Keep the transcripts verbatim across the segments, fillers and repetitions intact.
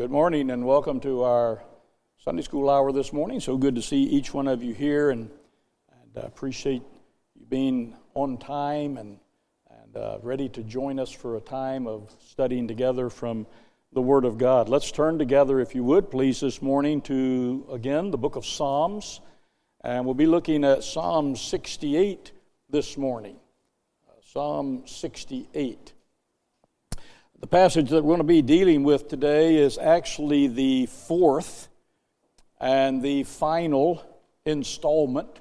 Good morning and welcome to our Sunday school hour this morning. So good to see each one of you here, and, and I appreciate you being on time and, and uh, ready to join us for a time of studying together from the Word of God. Let's turn together, if you would, please, this morning to, again, the book of Psalms. And we'll be looking at Psalm sixty-eight this morning. Uh, Psalm sixty-eight. The passage that we're going to be dealing with today is actually the fourth and the final installment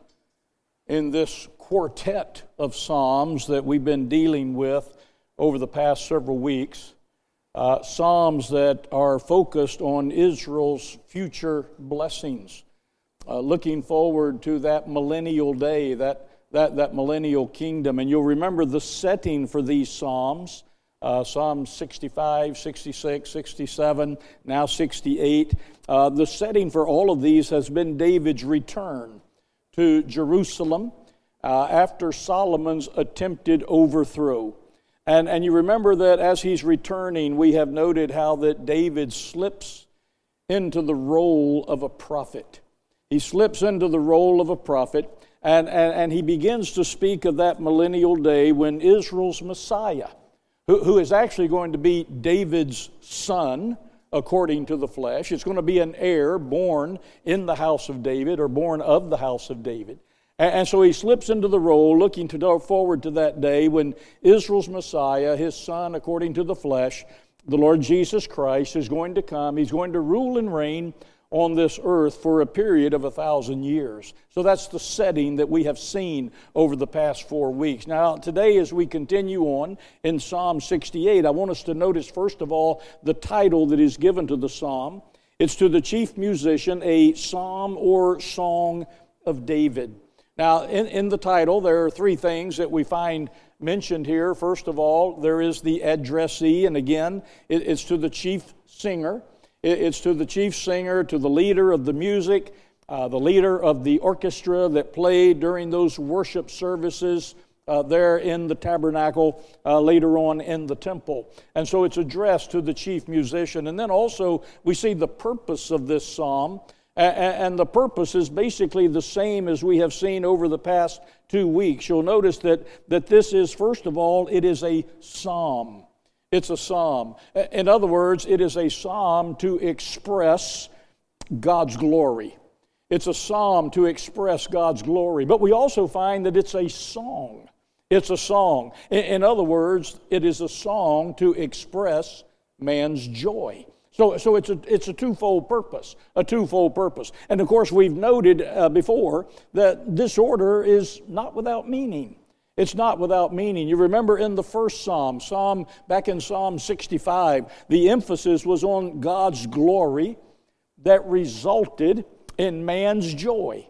in this quartet of Psalms that we've been dealing with over the past several weeks. Uh, Psalms that are focused on Israel's future blessings, uh, looking forward to that millennial day, that, that, that millennial kingdom. And you'll remember the setting for these Psalms. Uh, Psalm sixty-five, sixty-six, sixty-seven, now sixty-eight. Uh, the setting for all of these has been David's return to Jerusalem uh, after Solomon's attempted overthrow. And, and you remember that as he's returning, we have noted how that David slips into the role of a prophet. He slips into the role of a prophet, and, and, and he begins to speak of that millennial day when Israel's Messiah, who is actually going to be David's son, according to the flesh. It's going to be an heir born in the house of David, or born of the house of David. And so he slips into the role, looking to go forward to that day when Israel's Messiah, his son, according to the flesh, the Lord Jesus Christ, is going to come. He's going to rule and reign on this earth for a period of a thousand years. So that's the setting that we have seen over the past four weeks. Now, today as we continue on in Psalm sixty-eight, I want us to notice, first of all, the title that is given to the psalm. It's to the chief musician, a psalm or song of David. Now, in, in the title, there are three things that we find mentioned here. First of all, there is the addressee, and again, it, it's to the chief singer. It's to the chief singer, to the leader of the music, uh, the leader of the orchestra that played during those worship services uh, there in the tabernacle, uh, later on in the temple. And so it's addressed to the chief musician. And then also we see the purpose of this psalm. And the purpose is basically the same as we have seen over the past two weeks. You'll notice that, that this is, first of all, it is a psalm. It's a psalm. In other words, it is a psalm to express God's glory. It's a psalm to express God's glory. But we also find that it's a song. It's a song. In other words, it is a song to express man's joy. So, so it's a it's a twofold purpose, a twofold purpose. And of course, we've noted uh, before that this order is not without meaning. It's not without meaning. You remember in the first psalm, Psalm back in Psalm sixty-five, the emphasis was on God's glory that resulted in man's joy.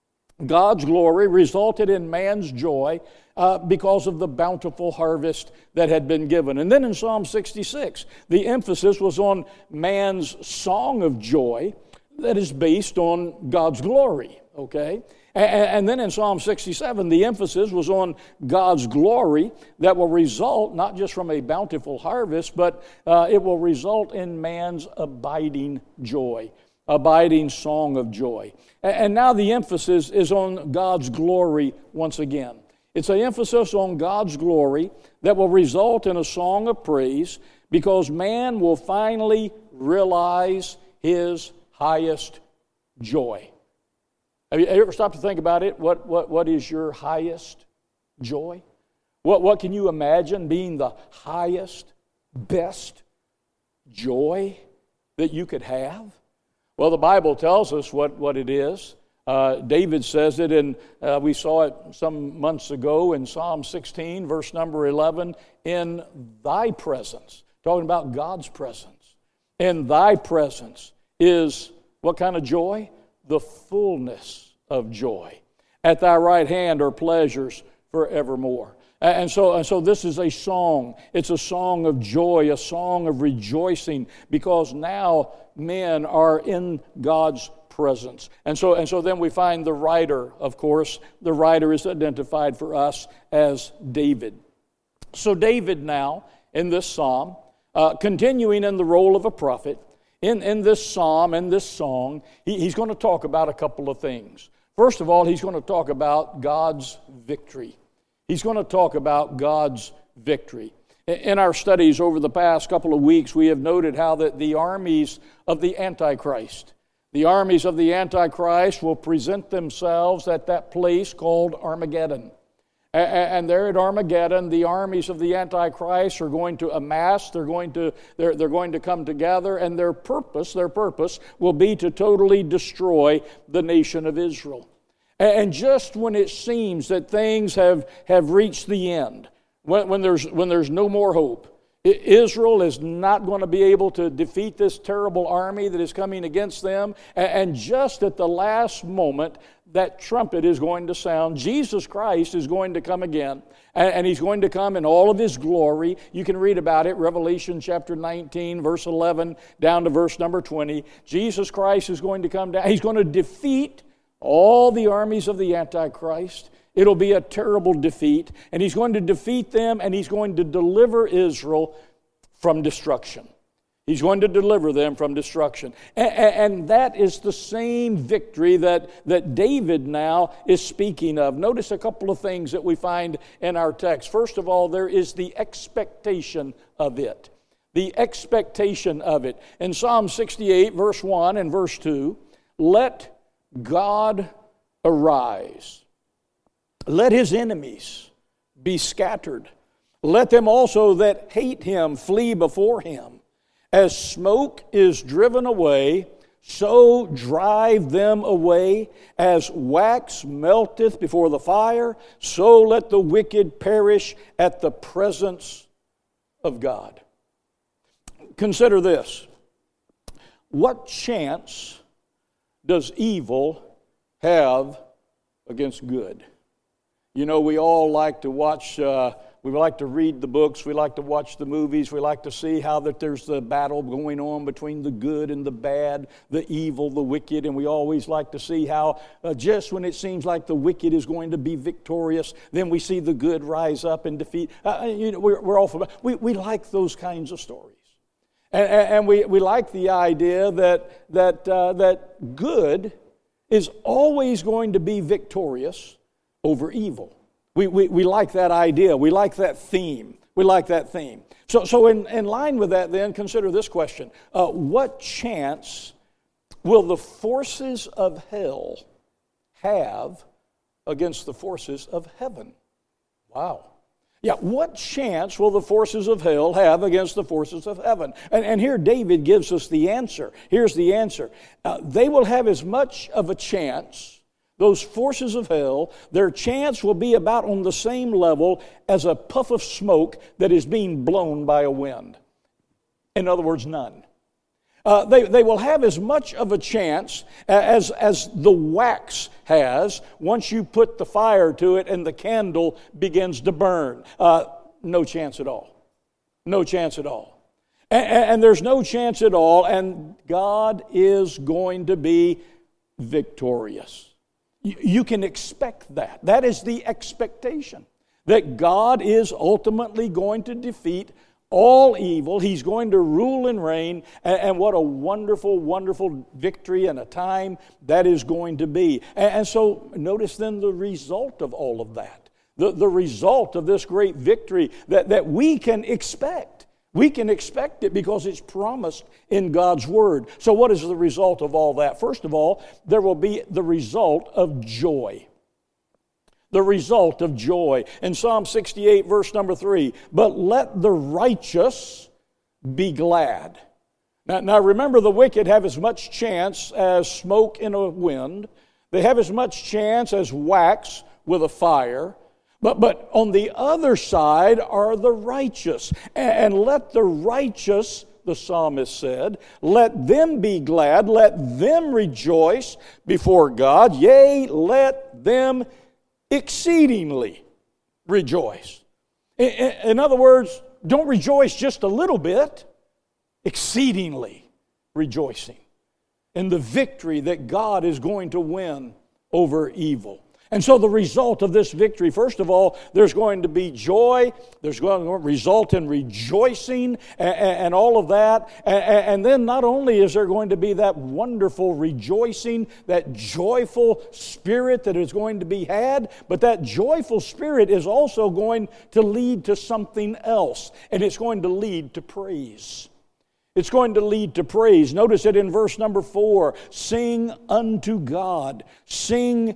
God's glory resulted in man's joy uh, because of the bountiful harvest that had been given. And then in Psalm sixty-six, the emphasis was on man's song of joy that is based on God's glory, okay? And then in Psalm sixty-seven, the emphasis was on God's glory that will result not just from a bountiful harvest, but uh, it will result in man's abiding joy, abiding song of joy. And now the emphasis is on God's glory once again. It's an emphasis on God's glory that will result in a song of praise because man will finally realize his highest joy. Have you ever stopped to think about it? What, what, what is your highest joy? What, what can you imagine being the highest, best joy that you could have? Well, the Bible tells us what, what it is. Uh, David says it, and uh, we saw it some months ago in Psalm sixteen, verse number eleven, in thy presence, talking about God's presence. In thy presence is what kind of joy? The fullness of joy. At thy right hand are pleasures forevermore. And so, and so this is a song. It's a song of joy, a song of rejoicing, because now men are in God's presence. And so, and so then we find the writer, of course. The writer is identified for us as David. So David now, in this psalm, uh, continuing in the role of a prophet, in, in this psalm, in this song, he, he's going to talk about a couple of things. First of all, he's going to talk about God's victory. He's going to talk about God's victory. In our studies over the past couple of weeks, we have noted how that the armies of the Antichrist, the armies of the Antichrist will present themselves at that place called Armageddon. And there at Armageddon, the armies of the Antichrist are going to amass, they're going to, they're, they're going to come together, and their purpose, their purpose will be to totally destroy the nation of Israel. And just when it seems that things have, have reached the end, when, when, there's, when there's no more hope, Israel is not going to be able to defeat this terrible army that is coming against them. And just at the last moment, that trumpet is going to sound. Jesus Christ is going to come again, and he's going to come in all of his glory. You can read about it, Revelation chapter nineteen, verse eleven, down to verse number twenty. Jesus Christ is going to come down. He's going to defeat all the armies of the Antichrist. It'll be a terrible defeat, and he's going to defeat them, and he's going to deliver Israel from destruction. He's going to deliver them from destruction. And, and that is the same victory that, that David now is speaking of. Notice a couple of things that we find in our text. First of all, there is the expectation of it. The expectation of it. In Psalm sixty-eight, verse one and verse two, let God arise. Let his enemies be scattered. Let them also that hate him flee before him. As smoke is driven away, so drive them away. As wax melteth before the fire, so let the wicked perish at the presence of God. Consider this. What chance does evil have against good? You know, we all like to watch, uh, we like to read the books, we like to watch the movies, we like to see how that there's the battle going on between the good and the bad, the evil, the wicked, and we always like to see how uh, just when it seems like the wicked is going to be victorious, then we see the good rise up and defeat. Uh, you know, we're, we're all familiar. We, we like those kinds of stories. And, and we, we like the idea that, that, uh, that good is always going to be victorious over evil. We, we, we like that idea. We like that theme. We like that theme. So, so in, in line with that then, consider this question. Uh, what chance will the forces of hell have against the forces of heaven? Wow. Yeah, what chance will the forces of hell have against the forces of heaven? And, and here David gives us the answer. Here's the answer. Uh, they will have as much of a chance, those forces of hell, their chance will be about on the same level as a puff of smoke that is being blown by a wind. In other words, none. Uh, they, they will have as much of a chance as, as the wax has once you put the fire to it and the candle begins to burn. Uh, no chance at all. No chance at all. And, and there's no chance at all, and God is going to be victorious. You, you can expect that. That is the expectation, that God is ultimately going to defeat all evil. He's going to rule and reign, and, and what a wonderful, wonderful victory and a time that is going to be. And, and so notice then the result of all of that, the, the result of this great victory that, that we can expect. We can expect it because it's promised in God's Word. So what is the result of all that? First of all, there will be the result of joy. The result of joy. In Psalm sixty-eight, verse number three, but let the righteous be glad. Now, now remember, the wicked have as much chance as smoke in a wind. They have as much chance as wax with a fire. But, but on the other side are the righteous. And, and let the righteous, the psalmist said, let them be glad, let them rejoice before God. Yea, let them exceedingly rejoice. In, in other words, don't rejoice just a little bit, exceedingly rejoicing in the victory that God is going to win over evil. And so the result of this victory, first of all, there's going to be joy, there's going to result in rejoicing and, and all of that. And, and then not only is there going to be that wonderful rejoicing, that joyful spirit that is going to be had, but that joyful spirit is also going to lead to something else, and it's going to lead to praise. It's going to lead to praise. Notice it in verse number four. Sing unto God. Sing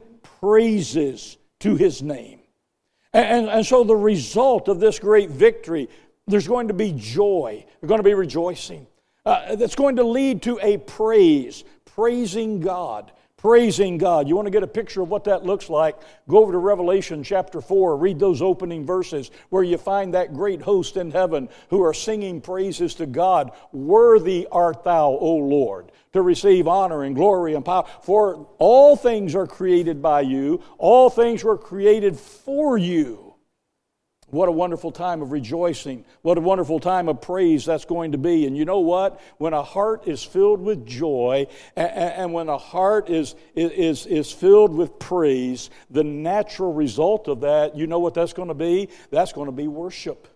praises to His name. And, and, and so the result of this great victory, there's going to be joy. There's going to be rejoicing. Uh, that's going to lead to a praise. Praising God. Praising God. You want to get a picture of what that looks like? Go over to Revelation chapter four. Read those opening verses where you find that great host in heaven who are singing praises to God. Worthy art thou, O Lord, to receive honor and glory and power. For all things are created by you. All things were created for you. What a wonderful time of rejoicing. What a wonderful time of praise that's going to be. And you know what? When a heart is filled with joy and, and when a heart is, is, is filled with praise, the natural result of that, you know what that's going to be? That's going to be worship.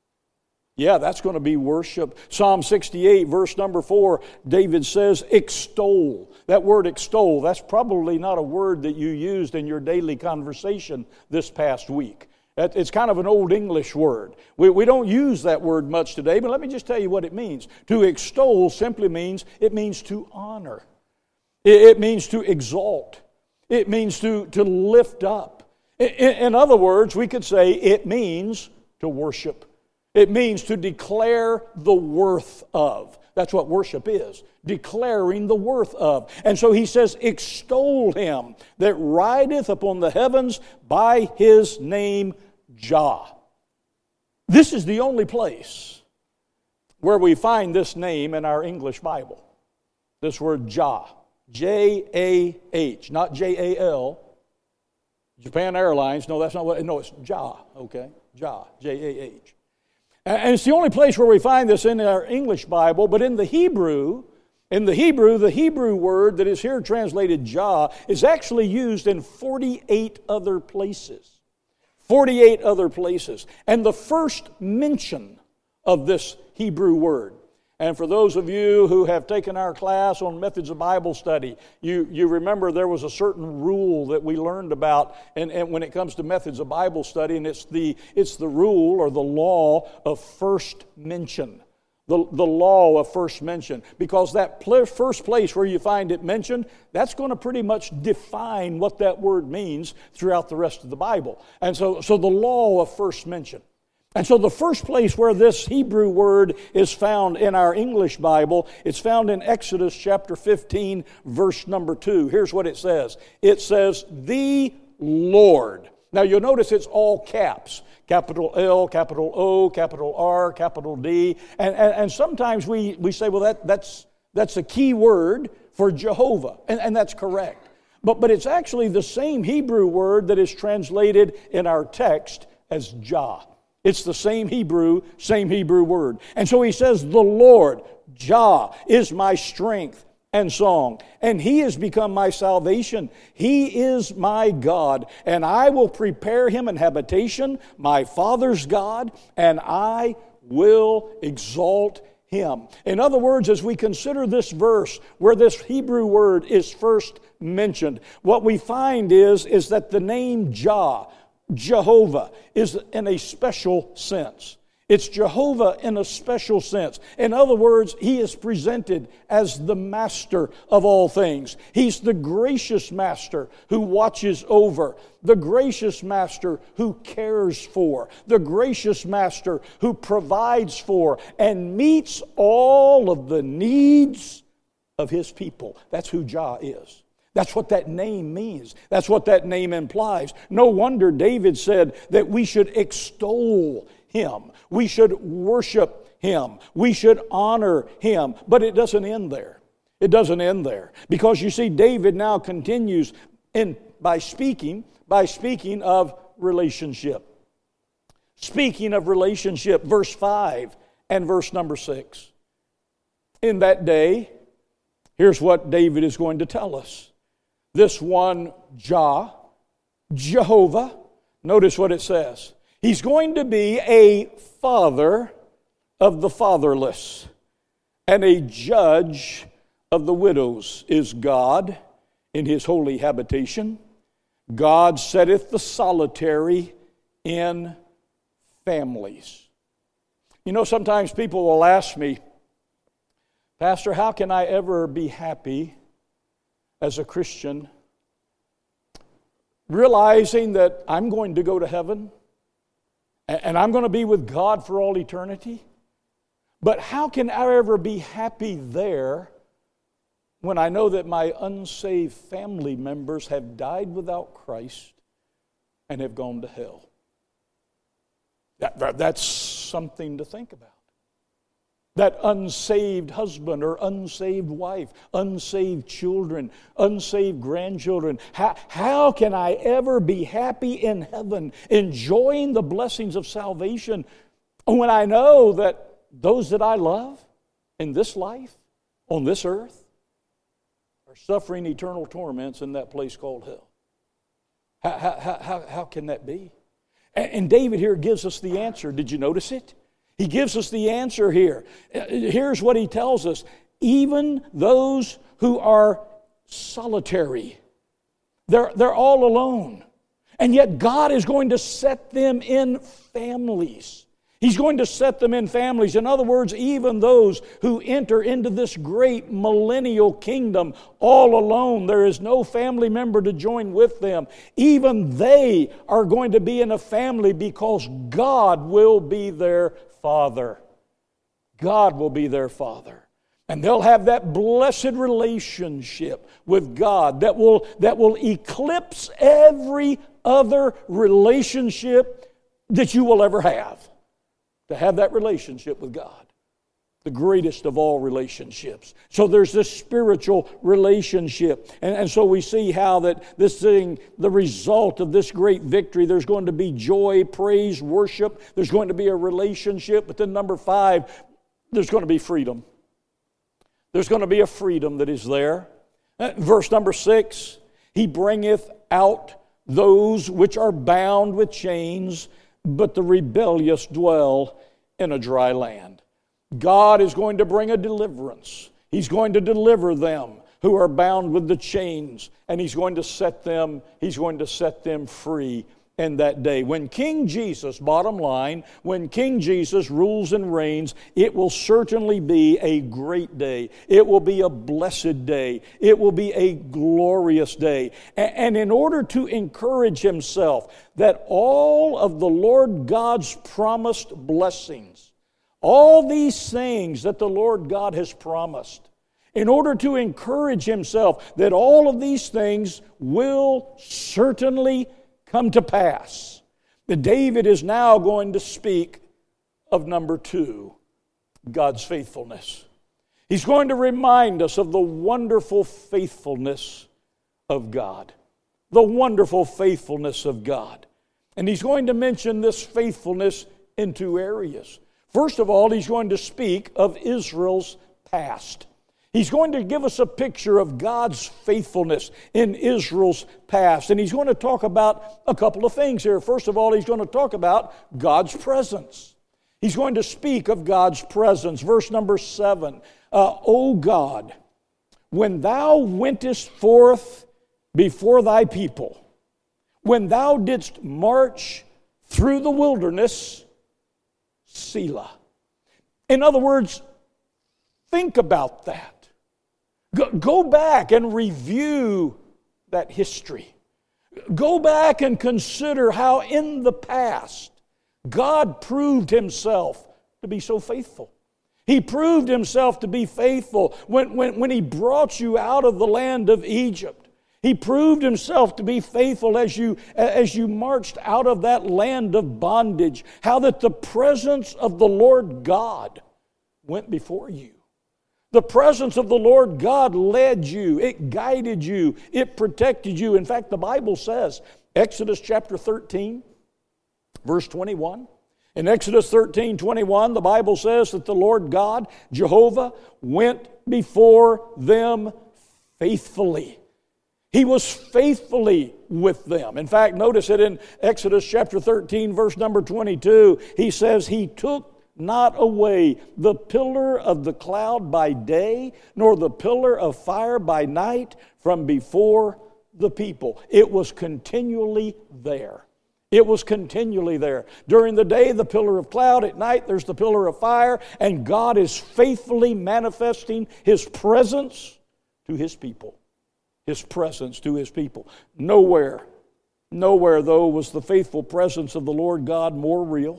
Yeah, that's going to be worship. Psalm sixty-eight, verse number four, David says, extol. That word extol, that's probably not a word that you used in your daily conversation this past week. It's kind of an old English word. We, we don't use that word much today, but let me just tell you what it means. To extol simply means, it means to honor. It, it means to exalt. It means to, to lift up. In, in other words, we could say it means to worship. It means to declare the worth of. That's what worship is, declaring the worth of. And so he says, extol Him that rideth upon the heavens by His name Jah. This is the only place where we find this name in our English Bible. This word Jah. J A H, not J A L. Japan Airlines, no, that's not what, no, it's Jah, okay? Jah, J A H. And it's the only place where we find this in our English Bible, but in the Hebrew, in the Hebrew, the Hebrew word that is here translated Jah is actually used in forty-eight other places. forty-eight other places. And the first mention of this Hebrew word, and for those of you who have taken our class on methods of Bible study, you, you remember there was a certain rule that we learned about and, and when it comes to methods of Bible study, and it's the, it's the rule or the law of first mention. The, the law of first mention. Because that pl- first place where you find it mentioned, that's going to pretty much define what that word means throughout the rest of the Bible. And so, so the law of first mention. And so the first place where this Hebrew word is found in our English Bible, it's found in Exodus chapter fifteen, verse number two. Here's what it says. It says, the Lord. Now you'll notice it's all caps. Capital L, capital O, capital R, capital D. And, and, and sometimes we, we say, well, that, that's, that's a key word for Jehovah. And, and that's correct. But, but it's actually the same Hebrew word that is translated in our text as Jah. It's the same Hebrew, same Hebrew word. And so he says, the Lord, Jah, is my strength and song, and He has become my salvation. He is my God, and I will prepare Him an habitation, my Father's God, and I will exalt Him. In other words, as we consider this verse where this Hebrew word is first mentioned, what we find is, is that the name Jah, Jehovah, is in a special sense. It's Jehovah in a special sense. In other words, He is presented as the master of all things. He's the gracious master who watches over, the gracious master who cares for, the gracious master who provides for and meets all of the needs of His people. That's who Jah is. That's what that name means. That's what that name implies. No wonder David said that we should extol Him. We should worship Him. We should honor Him. But it doesn't end there. It doesn't end there. Because you see, David now continues in by speaking, by speaking of relationship. Speaking of relationship, verse five and verse number six. In that day, here's what David is going to tell us. This one Jah, Jehovah. Notice what it says. He's going to be a father of the fatherless, and a judge of the widows is God in his holy habitation. God setteth the solitary in families. You know, sometimes people will ask me, Pastor, how can I ever be happy as a Christian, realizing that I'm going to go to heaven and I'm going to be with God for all eternity? But how can I ever be happy there when I know that my unsaved family members have died without Christ and have gone to hell? That, that, that's something to think about. That unsaved husband or unsaved wife, unsaved children, unsaved grandchildren. How, how can I ever be happy in heaven, enjoying the blessings of salvation, when I know that those that I love in this life, on this earth, are suffering eternal torments in that place called hell? How, how, how, how can that be? And, and David here gives us the answer. Did you notice it? He gives us the answer here. Here's what he tells us. Even those who are solitary, they're, they're all alone. And yet God is going to set them in families. He's going to set them in families. In other words, even those who enter into this great millennial kingdom all alone, there is no family member to join with them. Even they are going to be in a family because God will be their Father. God will be their Father. And they'll have that blessed relationship with God that will, that will eclipse every other relationship that you will ever have. To have that relationship with God, the greatest of all relationships. So there's this spiritual relationship. And, and so we see how that this thing, the result of this great victory, there's going to be joy, praise, worship. There's going to be a relationship. But then number five, there's going to be freedom. There's going to be a freedom that is there. Verse number six, He bringeth out those which are bound with chains, but the rebellious dwell in a dry land. God is going to bring a deliverance. He's going to deliver them who are bound with the chains, and He's going to set them, He's going to set them free in that day. When King Jesus, bottom line, when King Jesus rules and reigns, it will certainly be a great day. It will be a blessed day. It will be a glorious day. And in order to encourage himself that all of the Lord God's promised blessings, all these things that the Lord God has promised, in order to encourage himself that all of these things will certainly come to pass, that David is now going to speak of number two, God's faithfulness. He's going to remind us of the wonderful faithfulness of God. The wonderful faithfulness of God. And he's going to mention this faithfulness in two areas. First of all, he's going to speak of Israel's past. He's going to give us a picture of God's faithfulness in Israel's past. And he's going to talk about a couple of things here. First of all, he's going to talk about God's presence. He's going to speak of God's presence. Verse number seven. Uh, O God, when thou wentest forth before thy people, when thou didst march through the wilderness, Selah. In other words, think about that. Go back and review that history. Go back and consider how in the past God proved Himself to be so faithful. He proved Himself to be faithful when, when, when He brought you out of the land of Egypt. He proved Himself to be faithful as you, as you marched out of that land of bondage. How that the presence of the Lord God went before you. The presence of the Lord God led you. It guided you. It protected you. In fact, the Bible says, Exodus chapter thirteen, verse twenty-one. In Exodus thirteen, twenty-one, the Bible says that the Lord God, Jehovah, went before them faithfully. He was faithfully with them. In fact, notice it in Exodus chapter thirteen, verse number twenty-two. He says, He took not away the pillar of the cloud by day, nor the pillar of fire by night from before the people. It was continually there. It was continually there. During the day, the pillar of cloud. At night, there's the pillar of fire. And God is faithfully manifesting His presence to His people. His presence to His people. Nowhere, nowhere, though, was the faithful presence of the Lord God more real.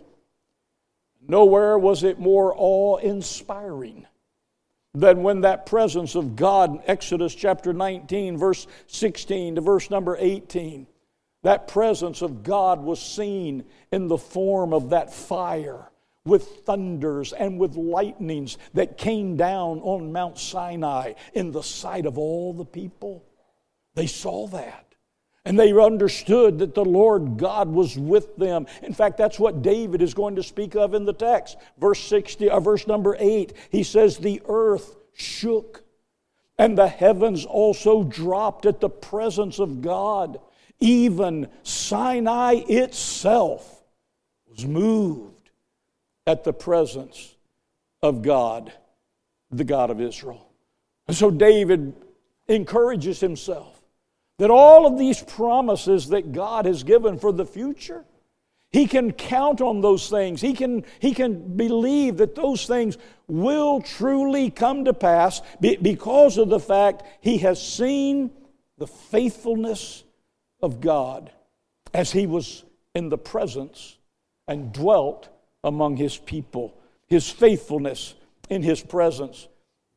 Nowhere was it more awe-inspiring than when that presence of God in Exodus chapter nineteen, verse sixteen to verse number eighteen, that presence of God was seen in the form of that fire with thunders and with lightnings that came down on Mount Sinai in the sight of all the people. They saw that. And they understood that the Lord God was with them. In fact, that's what David is going to speak of in the text. Verse sixty, or verse number eight, he says, the earth shook, and the heavens also dropped at the presence of God. Even Sinai itself was moved at the presence of God, the God of Israel. And so David encourages himself that all of these promises that God has given for the future, he can count on those things. He can, he can believe that those things will truly come to pass because of the fact he has seen the faithfulness of God as he was in the presence and dwelt among his people. His faithfulness in his presence.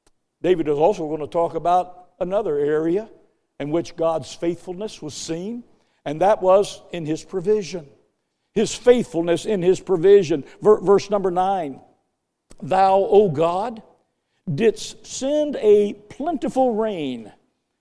David is also going to talk about another area in which God's faithfulness was seen, and that was in His provision. His faithfulness in His provision. Verse number nine, Thou, O God, didst send a plentiful rain,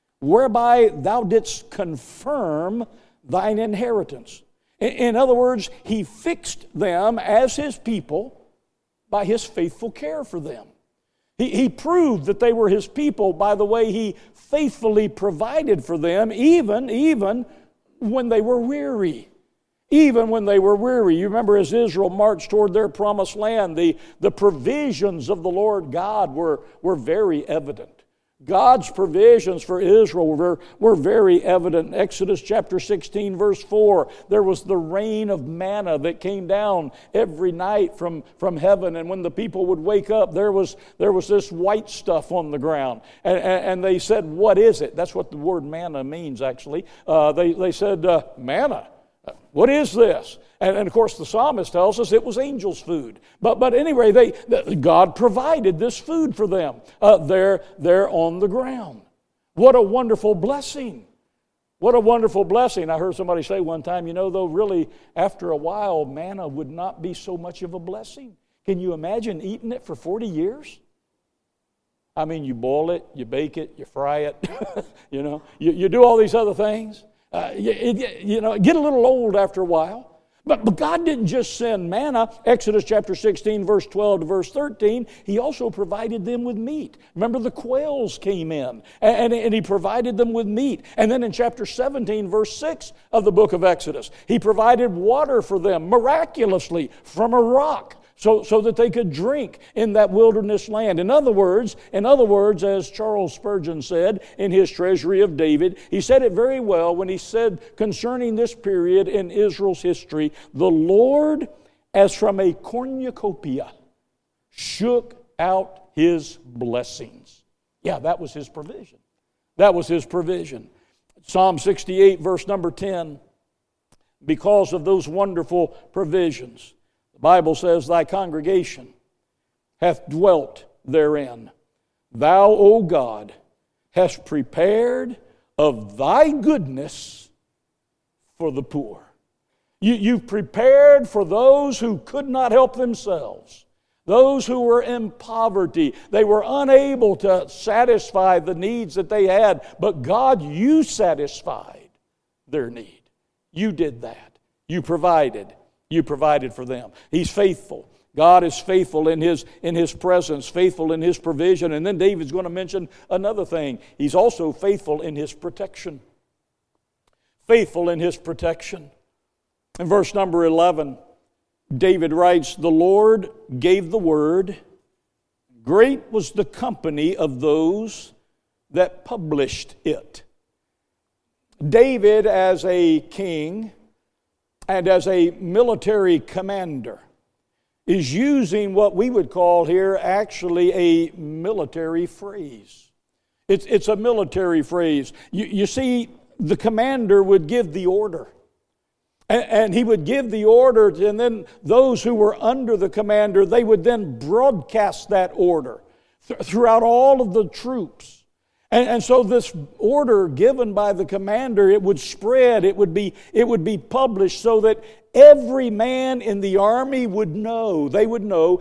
whereby Thou didst confirm Thine inheritance. In other words, He fixed them as His people by His faithful care for them. He, he proved that they were His people by the way He faithfully provided for them, even, even when they were weary. Even when they were weary. You remember as Israel marched toward their promised land, the, the provisions of the Lord God were, were very evident. God's provisions for Israel were, were very evident. In Exodus chapter sixteen, verse four, there was the rain of manna that came down every night from, from heaven. And when the people would wake up, there was, there was this white stuff on the ground. And, and, and they said, what is it? That's what the word manna means, actually. Uh, they, they said, uh, manna. What is this? And, and of course the psalmist tells us it was angels' food. But but anyway, they, God provided this food for them uh, there, there on the ground. What a wonderful blessing. What a wonderful blessing. I heard somebody say one time, you know, though really after a while manna would not be so much of a blessing. Can you imagine eating it for forty years? I mean, you boil it, you bake it, you fry it, you know, you, you do all these other things. Uh, you, it, you know, get a little old after a while. But, but God didn't just send manna. Exodus chapter sixteen, verse twelve to verse thirteen, He also provided them with meat. Remember the quails came in, and, and, and He provided them with meat. And then in chapter seventeen, verse six of the book of Exodus, He provided water for them miraculously from a rock. So, so that they could drink in that wilderness land. In other words, in other words, as Charles Spurgeon said in his Treasury of David, he said it very well when he said concerning this period in Israel's history, the Lord, as from a cornucopia, shook out His blessings. Yeah, that was His provision. That was His provision. Psalm sixty-eight, verse number ten, because of those wonderful provisions, the Bible says, Thy congregation hath dwelt therein. Thou, O God, hast prepared of Thy goodness for the poor. You, you've prepared for those who could not help themselves, those who were in poverty. They were unable to satisfy the needs that they had, but God, You satisfied their need. You did that. You provided. You provided for them. He's faithful. God is faithful in His, in His presence, faithful in His provision. And then David's going to mention another thing. He's also faithful in His protection. faithful in His protection. In verse number eleven, David writes, "The Lord gave the word. Great was the company of those that published it." David, as a king and as a military commander, is using what we would call here actually a military phrase. It's, it's a military phrase. You, you see, the commander would give the order. And, and he would give the order, and then those who were under the commander, they would then broadcast that order th- throughout all of the troops. And, and so this order given by the commander, it would spread, it would be, it would be published so that every man in the army would know. They would know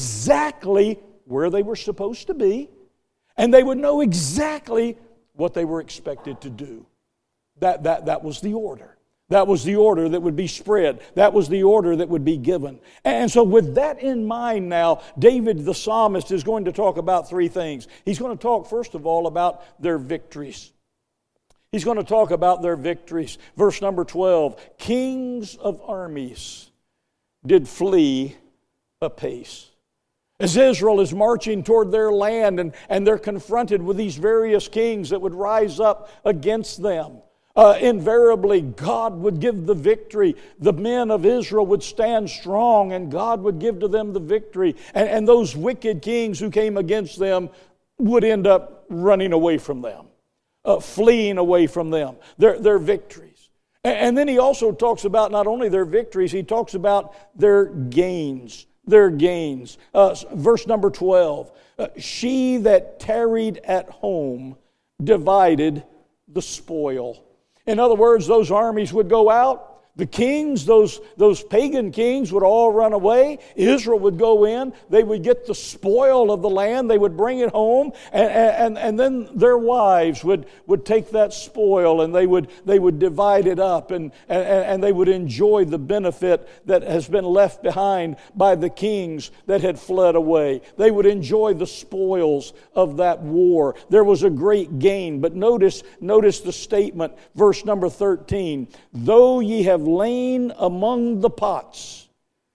exactly where they were supposed to be, and they would know exactly what they were expected to do. That, that, that was the order. That was the order that would be spread. That was the order that would be given. And so with that in mind now, David the psalmist is going to talk about three things. He's going to talk, first of all, about their victories. He's going to talk about their victories. Verse number twelve, "Kings of armies did flee apace." As Israel is marching toward their land and, and they're confronted with these various kings that would rise up against them, Uh, invariably, God would give the victory. The men of Israel would stand strong, and God would give to them the victory. And, and those wicked kings who came against them would end up running away from them, uh, fleeing away from them, their, their victories. And, and then he also talks about not only their victories, he talks about their gains. Their gains. Uh, verse number twelve, uh, "She that tarried at home divided the spoil." In other words, those armies would go out. The kings, those, those pagan kings, would all run away. Israel would go in. They would get the spoil of the land. They would bring it home. And, and, and then their wives would, would take that spoil and they would, they would divide it up. And, and, and they would enjoy the benefit that has been left behind by the kings that had fled away. They would enjoy the spoils of that war. There was a great gain. But notice, notice the statement, verse number thirteen. "Though ye have lain among the pots."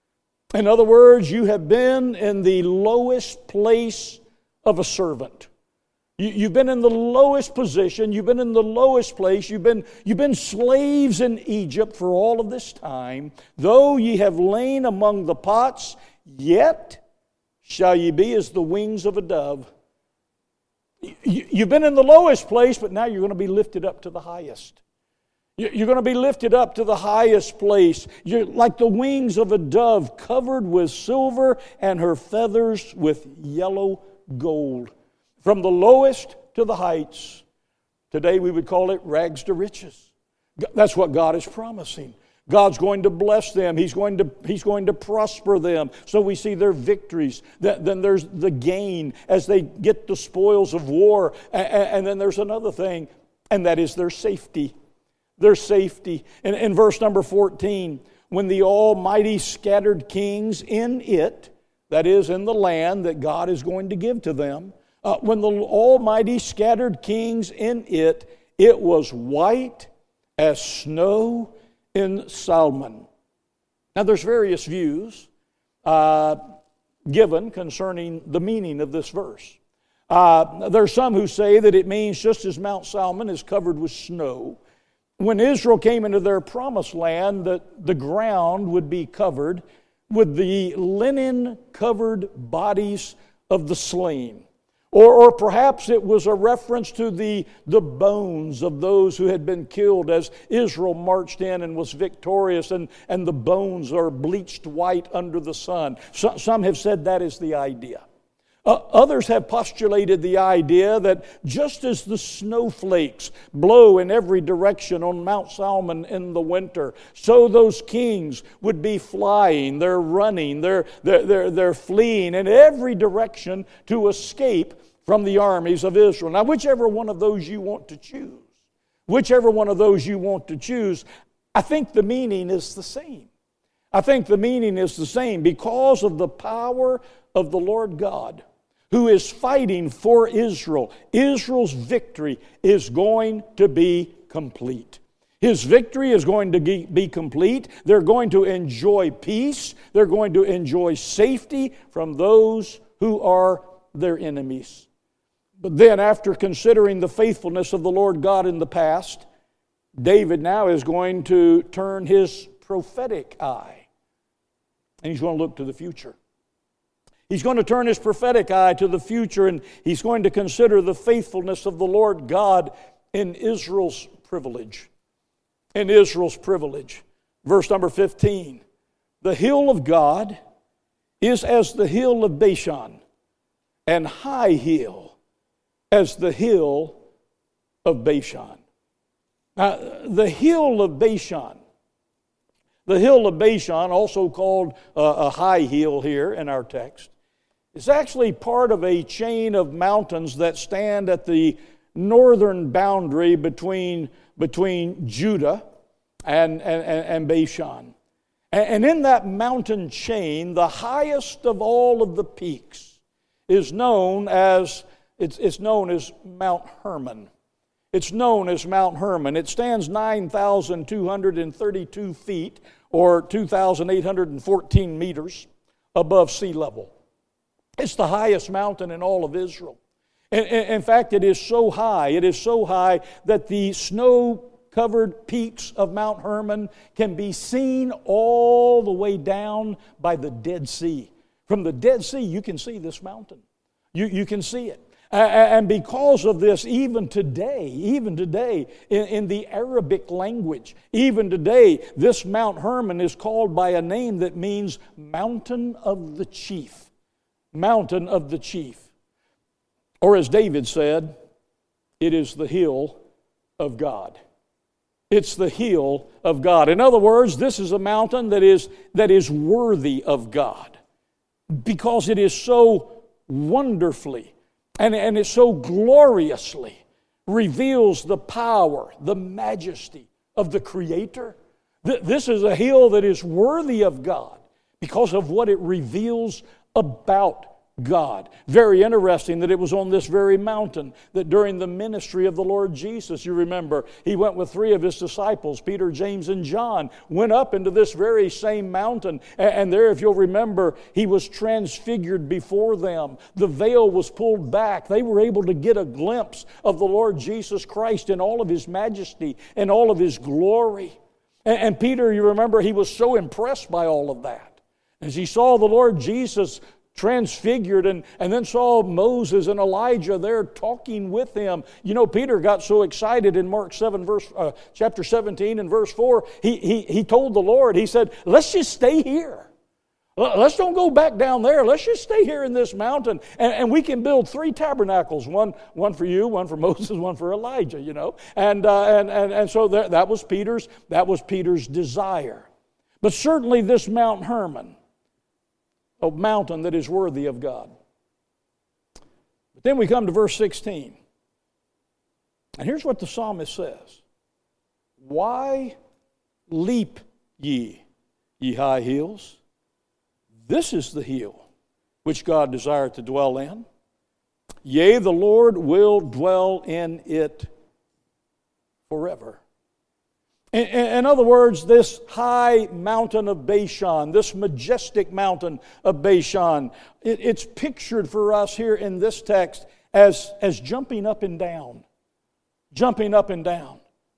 In other words, you have been in the lowest place of a servant. You, you've been in the lowest position. You've been in the lowest place. You've been, you've been slaves in Egypt for all of this time. "Though ye have lain among the pots, yet shall ye be as the wings of a dove." You, you've been in the lowest place, but now you're going to be lifted up to the highest. You're going to be lifted up to the highest place. You're like the wings of a dove, covered with silver and her feathers with yellow gold. From the lowest to the heights. Today we would call it rags to riches. That's what God is promising. God's going to bless them. He's going to, he's going to prosper them. So we see their victories. Then there's the gain as they get the spoils of war. And then there's another thing, and that is their safety. Their safety. In, in verse number fourteen, "When the Almighty scattered kings in it," that is, in the land that God is going to give to them, uh, "when the Almighty scattered kings in it, it was white as snow in Salmon." Now there's various views uh, given concerning the meaning of this verse. Uh, there are some who say that it means just as Mount Salmon is covered with snow, when Israel came into their promised land, that the ground would be covered with the linen-covered bodies of the slain. Or, or perhaps it was a reference to the, the bones of those who had been killed as Israel marched in and was victorious, and, and the bones are bleached white under the sun. So, some have said that is the idea. Uh, others have postulated the idea that just as the snowflakes blow in every direction on Mount Salmon in the winter, so those kings would be flying, they're running, they're, they're, they're, they're fleeing in every direction to escape from the armies of Israel. Now, whichever one of those you want to choose, whichever one of those you want to choose, I think the meaning is the same. I think the meaning is the same because of the power of the Lord God, who is fighting for Israel. Israel's victory is going to be complete. His victory is going to be complete. They're going to enjoy peace. They're going to enjoy safety from those who are their enemies. But then, after considering the faithfulness of the Lord God in the past, David now is going to turn his prophetic eye, and he's going to look to the future. He's going to turn his prophetic eye to the future, and he's going to consider the faithfulness of the Lord God in Israel's privilege. In Israel's privilege. Verse number fifteen. The hill of God is as the hill of Bashan, and high hill as the hill of Bashan. Now, the hill of Bashan, the hill of Bashan, also called uh, a high hill here in our text, is actually part of a chain of mountains that stand at the northern boundary between, between Judah and, and, and Bashan. And in that mountain chain, the highest of all of the peaks is known as, it's, it's known as Mount Hermon. It's known as Mount Hermon. It stands nine thousand two hundred thirty-two feet, or two thousand eight hundred fourteen meters above sea level. It's the highest mountain in all of Israel. In, in fact, it is so high, it is so high that the snow-covered peaks of Mount Hermon can be seen all the way down by the Dead Sea. From the Dead Sea, you can see this mountain. You, you can see it. And because of this, even today, even today, in, in the Arabic language, even today, this Mount Hermon is called by a name that means Mountain of the Chief. Mountain of the Chief. Or as David said, it is the hill of God. It's the hill of God. In other words, this is a mountain that is, that is worthy of God because it is so wonderfully and, and it so gloriously reveals the power, the majesty of the Creator. This is a hill that is worthy of God because of what it reveals about God. Very interesting that it was on this very mountain that during the ministry of the Lord Jesus, you remember, he went with three of his disciples, Peter, James, and John, went up into this very same mountain. And there, if you'll remember, he was transfigured before them. The veil was pulled back. They were able to get a glimpse of the Lord Jesus Christ in all of his majesty and all of his glory. And Peter, you remember, he was so impressed by all of that. As he saw the Lord Jesus transfigured and, and then saw Moses and Elijah there talking with him. You know, Peter got so excited in Mark seven, verse, uh, chapter seventeen and verse four, he, he, he told the Lord, he said, let's just stay here. Let's don't go back down there. Let's just stay here in this mountain and, and we can build three tabernacles, one, one for you, one for Moses, one for Elijah, you know. And, uh, and, and, and so there, that was Peter's, that was Peter's desire. But certainly this Mount Hermon, a mountain that is worthy of God. But then we come to verse sixteen. And here's what the psalmist says. Why leap ye, ye high hills? This is the hill which God desireth to dwell in. Yea, the Lord will dwell in it forever. In, in other words, this high mountain of Bashan, this majestic mountain of Bashan, it, it's pictured for us here in this text as, as jumping up and down. Jumping up and down.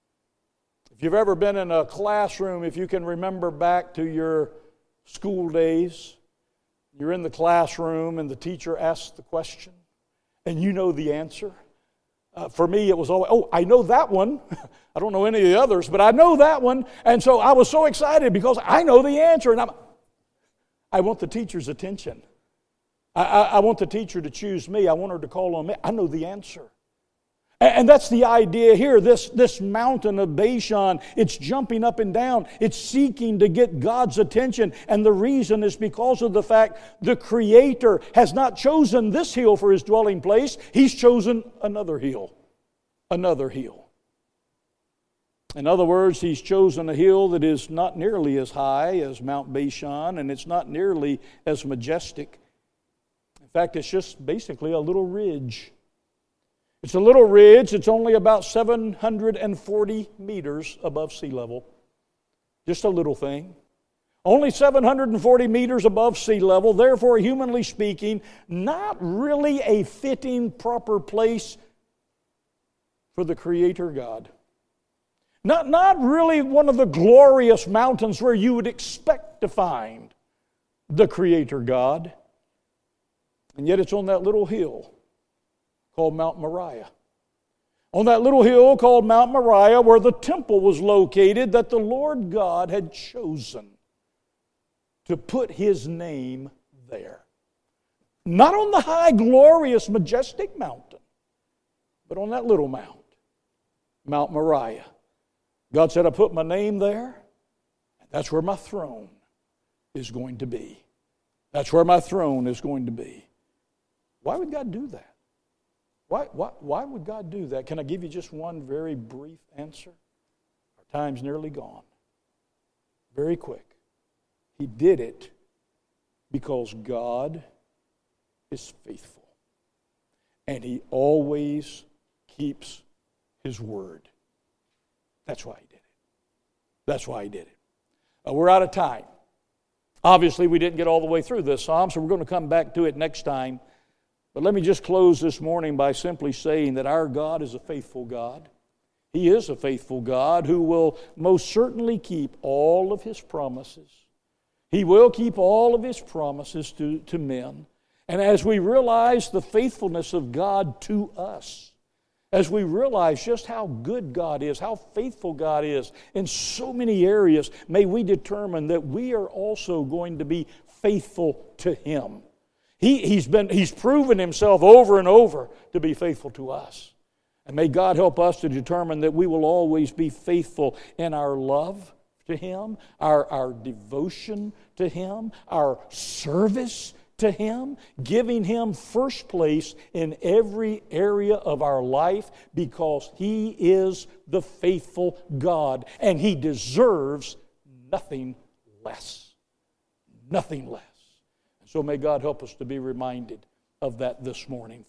If you've ever been in a classroom, if you can remember back to your school days, you're in the classroom and the teacher asks the question and you know the answer. Uh, for me, it was always, oh, I know that one. I don't know any of the others, but I know that one. And so I was so excited because I know the answer. And I'm, I want the teacher's attention. I, I, I want the teacher to choose me. I want her to call on me. I know the answer. And, and that's the idea here. This, this mountain of Bashan, it's jumping up and down. It's seeking to get God's attention. And the reason is because of the fact the Creator has not chosen this hill for His dwelling place. He's chosen another hill. Another hill. In other words, He's chosen a hill that is not nearly as high as Mount Bashan, and it's not nearly as majestic. In fact, it's just basically a little ridge. It's a little ridge. It's only about seven hundred forty meters above sea level. Just a little thing. Only seven hundred forty meters above sea level. Therefore, humanly speaking, not really a fitting, proper place for the Creator God. Not, not really one of the glorious mountains where you would expect to find the Creator God. And yet it's on that little hill called Mount Moriah. On that little hill called Mount Moriah where the temple was located that the Lord God had chosen to put His name there. Not on the high, glorious, majestic mountain, but on that little mount, Mount Moriah. God said, I put my name there, and that's where my throne is going to be. That's where my throne is going to be. Why would God do that? Why, why, why would God do that? Can I give you just one very brief answer? Our time's nearly gone. Very quick. He did it because God is faithful. And He always keeps His word. That's why He did it. That's why He did it. Uh, we're out of time. Obviously, we didn't get all the way through this psalm, so we're going to come back to it next time. But let me just close this morning by simply saying that our God is a faithful God. He is a faithful God who will most certainly keep all of His promises. He will keep all of His promises to, to men. And as we realize the faithfulness of God to us, as we realize just how good God is, how faithful God is in so many areas, may we determine that we are also going to be faithful to Him. He, he's been, he's proven Himself over and over to be faithful to us. And may God help us to determine that we will always be faithful in our love to Him, our, our devotion to Him, our service to Him, giving Him first place in every area of our life because He is the faithful God and He deserves nothing less. Nothing less. And so may God help us to be reminded of that this morning.